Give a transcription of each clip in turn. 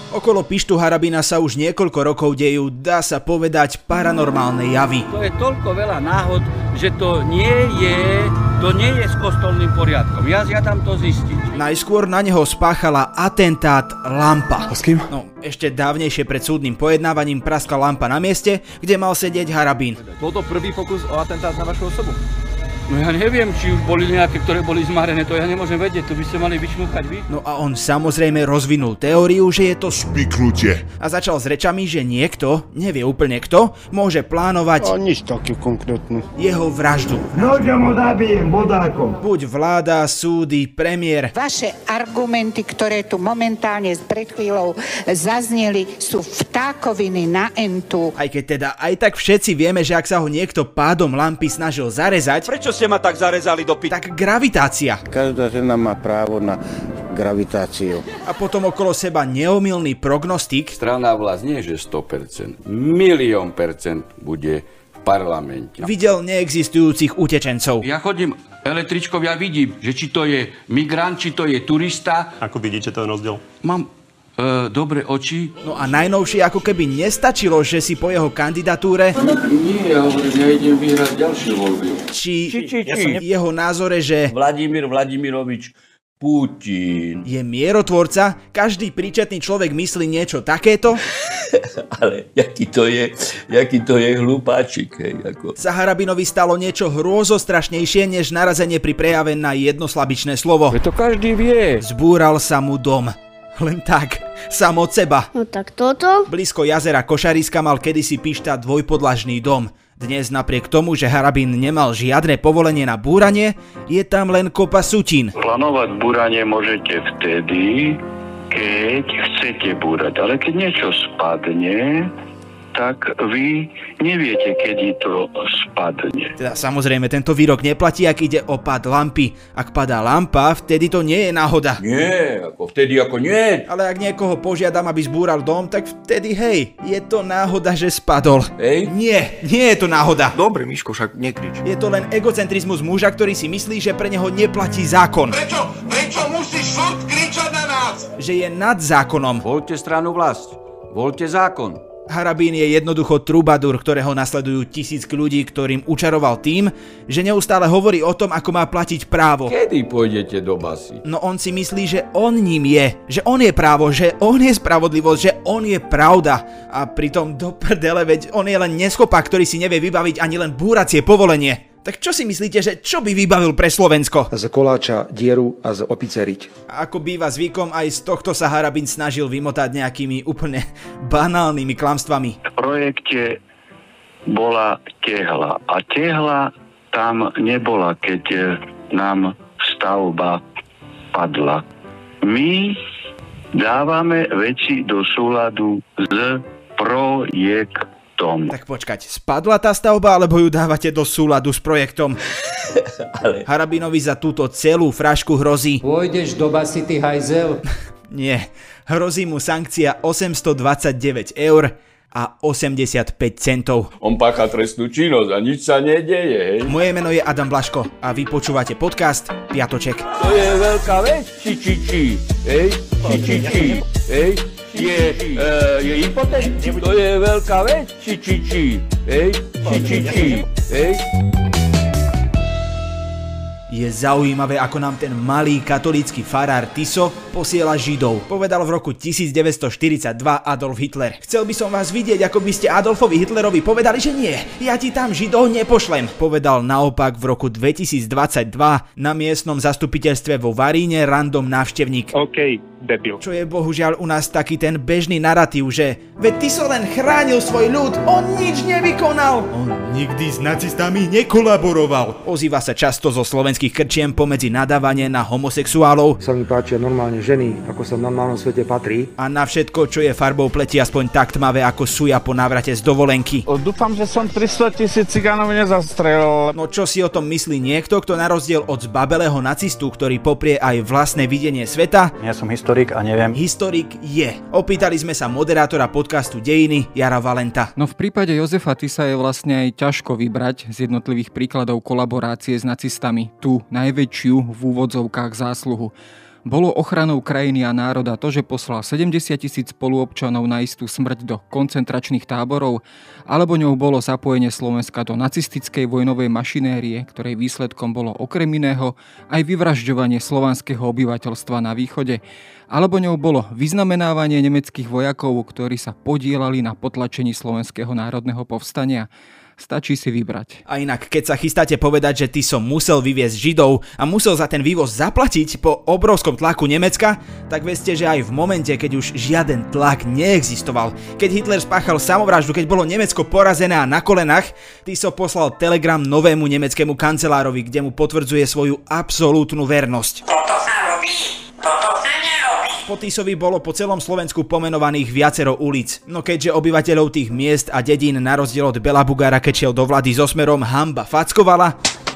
Okolo Pištu Harabina sa už niekoľko rokov dejú, dá sa povedať, paranormálne javy. To je toľko veľa náhod, že to nie je s kostolným poriadkom. Ja žiadam to zistiť. Najskôr na neho spáchala atentát lampa. A s kým? No, ešte dávnejšie pred súdnym pojednávaním praskla lampa na mieste, kde mal sedieť Harabin. Bol to prvý pokus o atentát na vašu osobu? No ja neviem, či už boli nejaké, ktoré boli zmarené, to ja nemôžem vedieť, to by ste mali vyčnúkať vy. No a on samozrejme rozvinul teóriu, že je to spiknutie. A začal s rečami, že niekto, nevie úplne kto, môže plánovať nič také konkrétne. jeho vraždu. Nožom ho zabijem, bodákom. Buď vláda, súdy, premiér. Vaše argumenty, ktoré tu momentálne pred chvíľou zazneli, sú vtákoviny na entu. Aj keď teda aj tak všetci vieme, že ak sa ho niekto pádom lampy snažil zarezať, Prečo ste ma tak zarezali do tak gravitácia. Každá žena má právo na gravitáciu. A potom okolo seba neomylný prognostik. Strana Vlast nie, že 100%, 1,000,000% bude v parlamente. Videl neexistujúcich utečencov. Ja chodím električkou, ja vidím, že či to je migrant, či to je turista. Ako vidíte ten rozdiel? Mám dobré oči. No a najnovšie ako keby nestačilo, že si po jeho kandidatúre Nie, ja hovorím, ja idem vyhrať ďalšie voľby. či jeho názore, že Vladimír Vladimirovič Putin. je mierotvorca, každý príčetný človek myslí niečo takéto. Ale jaký to je hlupáčik, hej, ako. Sa Harabinovi stalo niečo hrôzostrašnejšie než narazenie pri prejave na jednoslabičné slovo. To každý vie. Zbúral sa mu dom. Len tak, sám od seba. No tak toto? Blízko jazera Košariska mal kedysi Pišta dvojpodlažný dom. Dnes napriek tomu, že Harabin nemal žiadne povolenie na búranie, je tam len kopa sutín. Plánovať búranie môžete vtedy, keď chcete búrať, ale keď niečo spadne, tak vy neviete, kedy to spadne. Teda samozrejme tento výrok neplatí, ak ide o pád lampy. Ak padá lampa, vtedy to nie je náhoda. Nie, vtedy nie. Ale ak niekoho požiadam, aby zbúral dom, tak vtedy hej, je to náhoda, že spadol. Hej? Nie je to náhoda. Dobre, Miško, však nekrič. Je to len egocentrizmus muža, ktorý si myslí, že pre neho neplatí zákon. Prečo musíš furt kričať na nás? Že je nad zákonom. Voľte stranu Vlast, voľte zákon. Harabín je jednoducho trubadur, ktorého nasledujú tisícky ľudí, ktorým učaroval tým, že neustále hovorí o tom, ako má platiť právo. Kedy pôjdete do basy? No on si myslí, že on ním je, že on je právo, že on je spravodlivosť, že on je pravda. A pritom do prdele, veď on je len neschopák, ktorý si nevie vybaviť ani len búracie povolenie. Tak čo si myslíte, že čo by vybavil pre Slovensko? Z koláča dieru a z opice riť. Ako býva zvykom, aj z tohto sa Harabin snažil vymotať nejakými úplne banálnymi klamstvami. V projekte bola tehla a tehla tam nebola, keď nám stavba padla. My dávame veci do súladu s projektom. Tak počkať, spadla tá stavba, alebo ju dávate do súladu s projektom? Ale Harabinovi za túto celú frašku hrozí... Pôjdeš do basy, ty hajzel? Nie, hrozí mu sankcia 829 € a 85 centov. on pácha trestnú činnosť a nič sa nedeje, hej? Moje meno je Adam Blaško a vy počúvate podcast Piatoček. To je veľká vec, či, hej? Či, hej? Je impotent? To je veľká vec, či, hej? Či, hej? Je zaujímavé, ako nám ten malý katolícky farár Tiso posiela Židov. Povedal v roku 1942 Adolf Hitler. Chcel by som vás vidieť, ako by ste Adolfovi Hitlerovi povedali, že nie, ja ti tam Židov nepošlem. Povedal naopak v roku 2022 na miestnom zastupiteľstve vo Varíne random návštevník. OK, debil. Čo je bohužiaľ u nás taký ten bežný naratív, že veď Tiso len chránil svoj ľud, on nič nevykonal. On nikdy s nacistami nekolaboroval. Ozýva sa často zo slovenských krčiem pomedzi nadávanie na homosexuálov. Sa mi páčia normálne ženy, ako sa v normálnom svete patrí. A na všetko, čo je farbou pleti aspoň tak tmavé ako suja po návrate z dovolenky. Dúfam, že som 300 000 cigánov nezastrelil. No čo si o tom myslí niekto, kto na rozdiel od zbabelého nacistu, ktorý poprie aj vlastné videnie sveta? Ja som historik a neviem. Historik je. Opýtali sme sa moderátora podcastu Dejiny Jara Valenta. No v prípade Jozefa Tisa je vlastne aj ťažko vybrať z jednotlivých príkladov kolaborácie s nacistami tú najväčšiu v úvodzovkách zásluhu. bolo ochranou krajiny a národa to, že poslal 70 000 spoluobčanov na istú smrť do koncentračných táborov, alebo ňou bolo zapojenie Slovenska do nacistickej vojnovej mašinérie, ktorej výsledkom bolo okrem iného aj vyvražďovanie slovanského obyvateľstva na východe, alebo ňou bolo vyznamenávanie nemeckých vojakov, ktorí sa podieľali na potlačení slovenského národného povstania. Stačí si vybrať. A inak, keď sa chystáte povedať, že Tiso musel vyviesť Židov a musel za ten vývoz zaplatiť po obrovskom tlaku Nemecka, tak vedzte, že aj v momente, keď už žiaden tlak neexistoval, keď Hitler spáchal samovraždu, keď bolo Nemecko porazené a na kolenách, Tiso poslal telegram novému nemeckému kancelárovi, kde mu potvrdzuje svoju absolútnu vernosť. Po Tisovi bolo po celom Slovensku pomenovaných viacero ulic, no keďže obyvateľov tých miest a dedín na rozdiel od Bela Bugara, keď šiel do vlády so Smerom, hanba fackovala,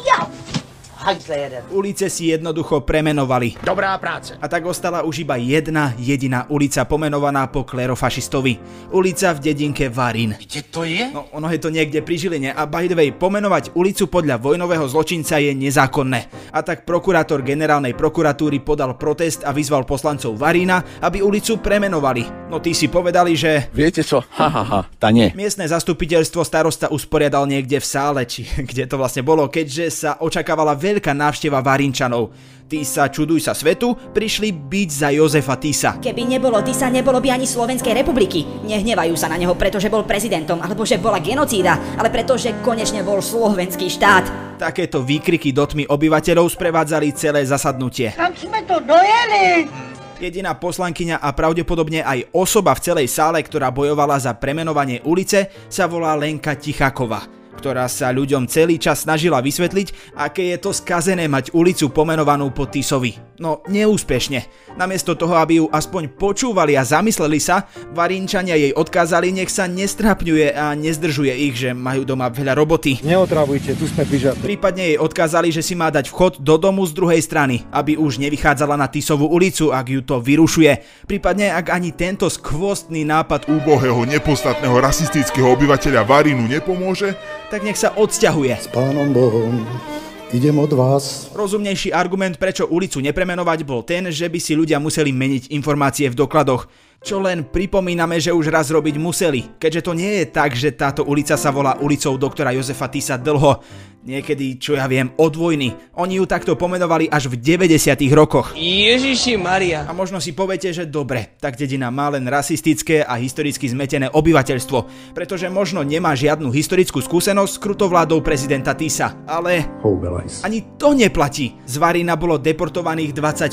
ulice si jednoducho premenovali. Dobrá práca. A tak ostala už iba jedna jediná ulica pomenovaná po klerofašistovi. Ulica v dedinke Varín. Kde to je? No, ono je to niekde pri Žiline a by the way, pomenovať ulicu podľa vojnového zločinca je nezákonné. A tak prokurátor generálnej prokuratúry podal protest a vyzval poslancov Varína, aby ulicu premenovali. No tí si povedali, že... Viete čo? Tá nie. Miestne zastupiteľstvo starosta usporiadal niekde v sále, či kde to vlastne bolo, keďže sa očakávala veľká návšteva Varínčanov. Tí sa, čuduj sa svetu, prišli byť za Jozefa Tisa. Keby nebolo Tisa, nebolo by ani Slovenskej republiky. Nehnevajú sa na neho, pretože bol prezidentom, alebo že bola genocída, ale pretože konečne bol slovenský štát. Takéto výkriky do tmy obyvateľov sprevádzali celé zasadnutie. Kam sme to dojeli? Jediná poslankyňa a pravdepodobne aj osoba v celej sále, ktorá bojovala za premenovanie ulice, sa volá Lenka Ticháková, ktorá sa ľuďom celý čas snažila vysvetliť, aké je to skazené mať ulicu pomenovanú po Tisovi. No neúspešne. Namiesto toho, aby ju aspoň počúvali a zamysleli sa, Varínčania jej odkázali, nech sa nestrapňuje a nezdržuje ich, že majú doma veľa roboty. Neotravujte, tu sme prižatí. Prípadne jej odkázali, že si má dať vchod do domu z druhej strany, aby už nevychádzala na Tisovú ulicu, ak ju to vyrušuje. Prípadne ak ani tento skvostný nápad úbohého, nepodstatného, rasistického obyvateľa Varínu nepomôže, tak nech sa odsťahuje. S Pánom Bohom. Idem od vás. Rozumnejší argument, prečo ulicu nepremenovať, bol ten, že by si ľudia museli meniť informácie v dokladoch. Čo len pripomíname, že už raz robiť museli, keďže to nie je tak, že táto ulica sa volá ulicou doktora Jozefa Tisa dlho. Niekedy, čo ja viem, od vojny. Oni ju takto pomenovali až v 90. rokoch. Ježiši Maria. A možno si poviete, že dobre, tak dedina má len rasistické a historicky zmetené obyvateľstvo, pretože možno nemá žiadnu historickú skúsenosť s krutovládou prezidenta Tisa, ale ani to neplatí. Z Varína bolo deportovaných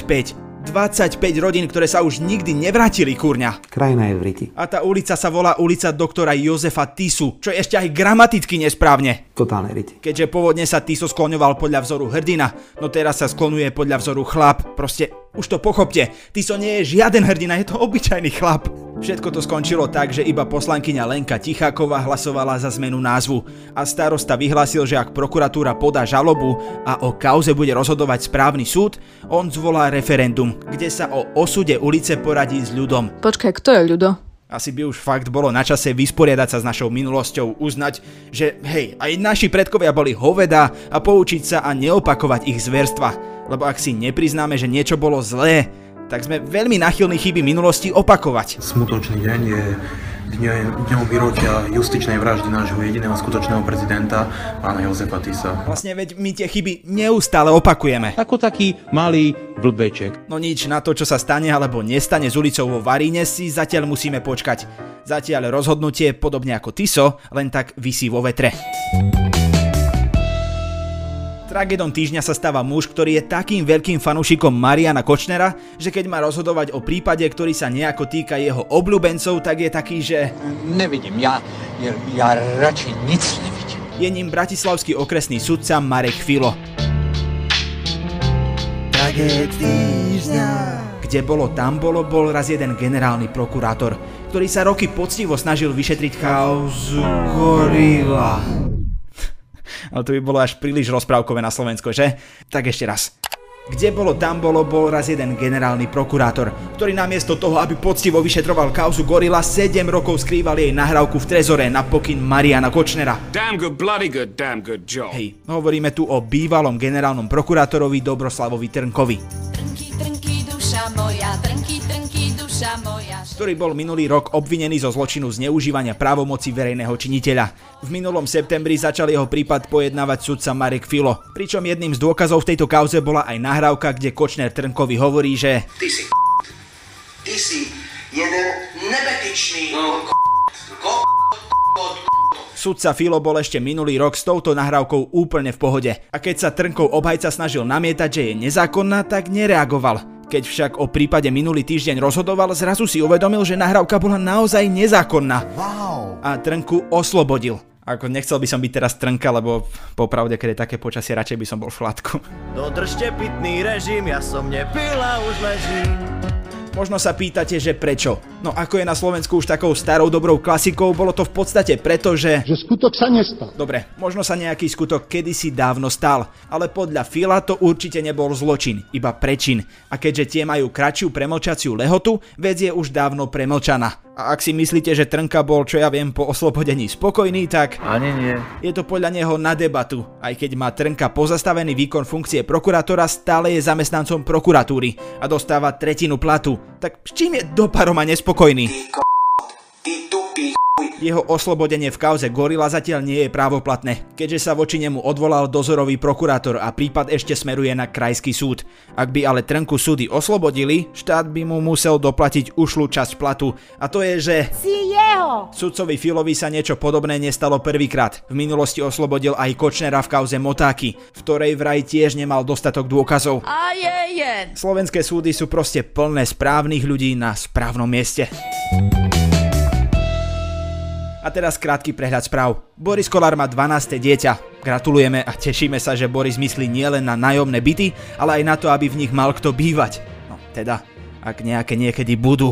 25 rodín, ktoré sa už nikdy nevrátili, kurňa. Krajina je v riti. A tá ulica sa volá ulica doktora Jozefa Tisu, čo je ešte aj gramaticky nesprávne. Totálne riti. Keďže pôvodne sa Tiso skloňoval podľa vzoru hrdina, no teraz sa sklonuje podľa vzoru chlap. Proste už to pochopte, Tiso nie je žiaden hrdina, je to obyčajný chlap. Všetko to skončilo tak, že iba poslankyňa Lenka Ticháková hlasovala za zmenu názvu a starosta vyhlásil, že ak prokuratúra podá žalobu a o kauze bude rozhodovať správny súd, on zvolá referendum, kde sa o osude ulice poradí s ľudom. Počkaj, kto je ľudo? Asi by už fakt bolo na čase vysporiadať sa s našou minulosťou, uznať, že hej, aj naši predkovia boli hovedá a poučiť sa a neopakovať ich zverstva. Lebo ak si nepriznáme, že niečo bolo zlé, tak sme veľmi náchylní chyby minulosti opakovať. Smutočný deň je dňom výročia justičnej vraždy nášho jediného skutočného prezidenta, pána Jozefa Tisa. Vlastne veď my tie chyby neustále opakujeme. Ako taký malý blbeček. No nič, na to, čo sa stane alebo nestane s ulicou vo Varíne, si zatiaľ musíme počkať. Zatiaľ rozhodnutie, podobne ako Tiso, len tak visí vo vetre. Tragédom týždňa sa stáva muž, ktorý je takým veľkým fanúšikom Mariana Kočnera, že keď má rozhodovať o prípade, ktorý sa nejako týka jeho obľúbencov, tak je taký, že... Nevidím, ja radšej nic nevidím. Je ním bratislavský okresný sudca Marek Filo. Tragéd týždňa. Kde bolo, tam bolo, bol raz jeden generálny prokurátor, ktorý sa roky poctivo snažil vyšetriť kauzu Gorila. Ale to by bolo až príliš rozprávkové na Slovensko, že? Tak ešte raz. Kde bolo, tam bolo, bol raz jeden generálny prokurátor, ktorý namiesto toho, aby poctivo vyšetroval kauzu Gorila, 7 rokov skrýval jej nahrávku v trezore na pokyn Mariana Kočnera. Damn good, bloody good, damn good job. Hej, hovoríme tu o bývalom generálnom prokurátorovi Dobroslavovi Trnkovi. ktorý bol minulý rok obvinený zo zločinu zneužívania právomoci verejného činiteľa. V minulom septembri začal jeho prípad pojednávať sudca Marek Filo, pričom jedným z dôkazov v tejto kauze bola aj nahrávka, kde Kočner Trnkovi hovorí, že Ty si jeden nebetičný Sudca Filo bol ešte minulý rok s touto nahrávkou úplne v pohode. A keď sa Trnkov obhajca snažil namietať, že je nezákonná, tak nereagoval. Keď však o prípade minulý týždeň rozhodoval, zrazu si uvedomil, že nahrávka bola naozaj nezákonná. Wow. A Trnku oslobodil. Ako nechcel by som byť teraz Trnka, lebo popravde, keď je také počasie, radšej by som bol v šladku. Dodržte pitný režim, ja som nepil a už ležím. Možno sa pýtate, že prečo? No ako je na Slovensku už takou starou dobrou klasikou, bolo to v podstate preto, že skutok sa nestal. Dobre, možno sa nejaký skutok kedysi dávno stal, ale podľa Fila to určite nebol zločin, iba prečin. A keďže tie majú kratšiu premlčaciu lehotu, vec je už dávno premlčaná. A ak si myslíte, že Trnka bol, čo ja viem, po oslobodení spokojný, tak ani nie. Je to podľa neho na debatu. Aj keď má Trnka pozastavený výkon funkcie prokurátora, stále je zamestnancom prokuratúry a dostáva tretinu platu. Tak s čím je do paroma nespokojný? Jeho oslobodenie v kauze Gorila zatiaľ nie je právoplatné, keďže sa voči nemu odvolal dozorový prokurátor a prípad ešte smeruje na krajský súd. Ak by ale Trnku súdy oslobodili, štát by mu musel doplatiť ušlú časť platu. A to je, že sudcovi Filovi sa niečo podobné nestalo prvýkrát. V minulosti oslobodil aj Kočnera v kauze Motáky, v ktorej vraj tiež nemal dostatok dôkazov. Slovenské súdy sú proste plné správnych ľudí na správnom mieste. A teraz krátky prehľad správ. Boris Kollár má 12. dieťa. Gratulujeme a tešíme sa, že Boris myslí nielen na nájomné byty, ale aj na to, aby v nich mal kto bývať. No teda, ak nejaké niekedy budú.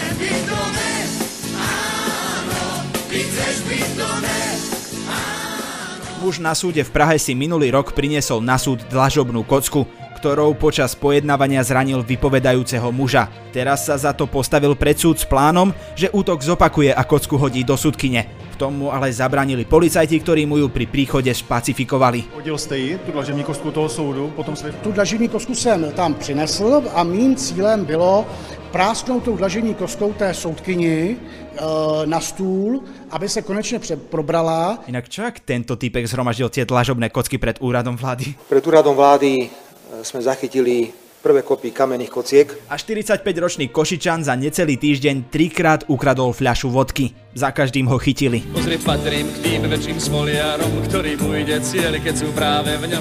Muž na súde v Prahe si minulý rok priniesol na súd dlažobnú kocku, ktorou počas pojednávania zranil vypovedajúceho muža. Teraz sa za to postavil pred súd s plánom, že útok zopakuje a kocku hodí do súdkyne. V tomu ale zabránili policajti, ktorí mu ju pri príchode spacifikovali. Hodil jste ji, tu dlažební kostku toho soudu, potom jsme... Tu dlažební kostku jsem tam přinesl a mým cílem bylo prásknout tou dlažební kostkou té soudkyni na stůl, aby se konečne probrala. Inak čo ak tento týpek zhromaždil tie dlažobné kocky pred úradom vlády? Pred úradom vlády sme zachytili prvé kopy kamenných kociek. A 45-ročný Košičan za necelý týždeň 3-krát ukradol fľašu vodky. Za každým ho chytili. Pozri, patrím k tým väčším smoliarom, ktorým ujde cieľ, keď sú práve v ňom.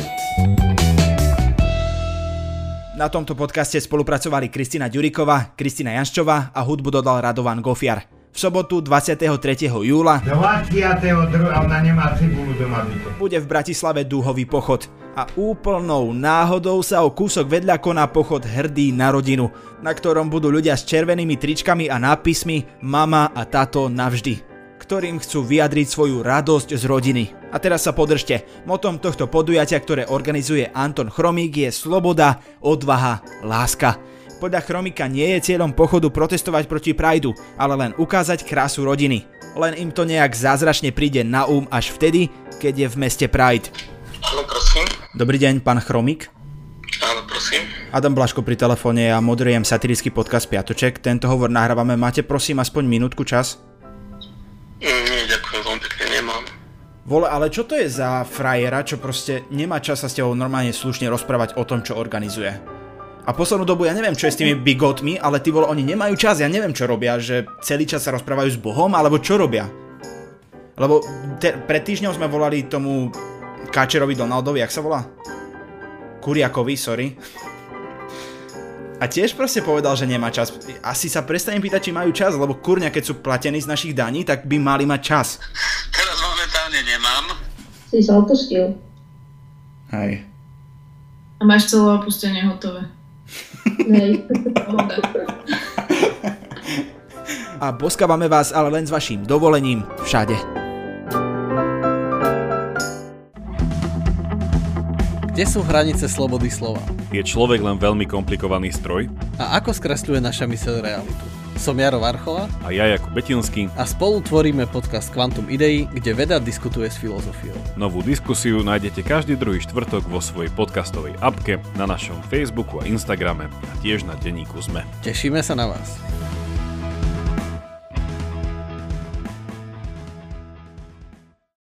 Na tomto podcaste spolupracovali Kristina Ďuriková, Kristina Janščová a hudbu dodal Radovan Gofiar. V sobotu 23. júla ona nemá cibulu doma byto. Bude v Bratislave dúhový pochod. A úplnou náhodou sa o kúsok vedľa koná pochod Hrdý na rodinu, na ktorom budú ľudia s červenými tričkami a nápismi Mama a Tato navždy, ktorým chcú vyjadriť svoju radosť z rodiny. A teraz sa podržte, motom tohto podujatia, ktoré organizuje Anton Chromík, je sloboda, odvaha, láska. Podľa Chromíka nie je cieľom pochodu protestovať proti Prideu, ale len ukázať krásu rodiny. Len im to nejak zázračne príde na až vtedy, keď je v meste Pride. Áno, prosím. Dobrý deň, pán Chromík. Áno, prosím. Adam Blaško pri telefóne, ja moderujem satirický podcast Piatoček. Tento hovor nahrávame. Máte prosím aspoň minútku čas? Nie, ďakujem, veľmi pekne nemám. Vole, ale čo to je za frajera, čo proste nemá čas sa s tebou normálne slušne rozprávať o tom, čo organizuje? A poslednú dobu, ja neviem, čo je s tými bigotmi, ale ty vole, oni nemajú čas, ja neviem, čo robia, že celý čas sa rozprávajú s Bohom, alebo čo robia? Lebo pred týždňom sme volali tomu Káčerovi Donaldovi, jak sa volá? Kuriakovi, sorry. A tiež proste povedal, že nemá čas. Asi sa prestanem pýtať, či majú čas, lebo kurňa, keď sú platení z našich daní, tak by mali mať čas. Teraz momentálne nemám. Si sa opustil. Hej. A máš celé opustenie hotové. Hej. A boskávame vás ale len s vaším dovolením všade. Kde sú hranice slobody slova? Je človek len veľmi komplikovaný stroj? A ako skresľuje naša myseľ realitu? Som Jaro Varchola a ja Jakub Betinský a spolu tvoríme podcast Quantum Idei, kde veda diskutuje s filozofiou. Novú diskusiu nájdete každý druhý štvrtok vo svojej podcastovej appke, na našom Facebooku a Instagrame a tiež na denníku SME. Tešíme sa na vás.